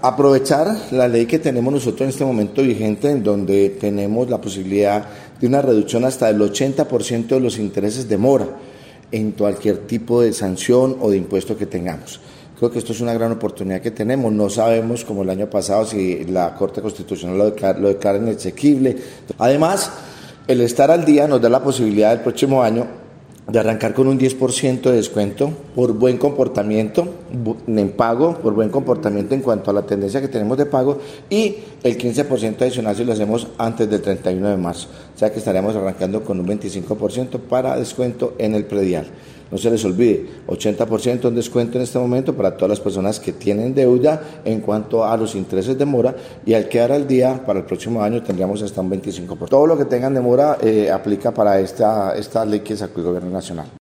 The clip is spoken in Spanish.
Aprovechar la ley que tenemos nosotros en este momento vigente, en donde tenemos la posibilidad de una reducción hasta del 80% de los intereses de mora en cualquier tipo de sanción o de impuesto que tengamos. Creo que esto es una gran oportunidad que tenemos. No sabemos, como el año pasado, si la Corte Constitucional lo declara inexequible. Además, el estar al día nos da la posibilidad el próximo año de arrancar con un 10% de descuento por buen comportamiento en pago, por buen comportamiento en cuanto a la tendencia que tenemos de pago, y el 15% adicional si lo hacemos antes del 31 de marzo. O sea que estaremos arrancando con un 25% para descuento en el predial. No se les olvide, 80% en descuento en este momento para todas las personas que tienen deuda en cuanto a los intereses de mora, y al quedar al día para el próximo año tendríamos hasta un 25%. Todo lo que tengan de mora aplica para esta ley que sacó el Gobierno Nacional.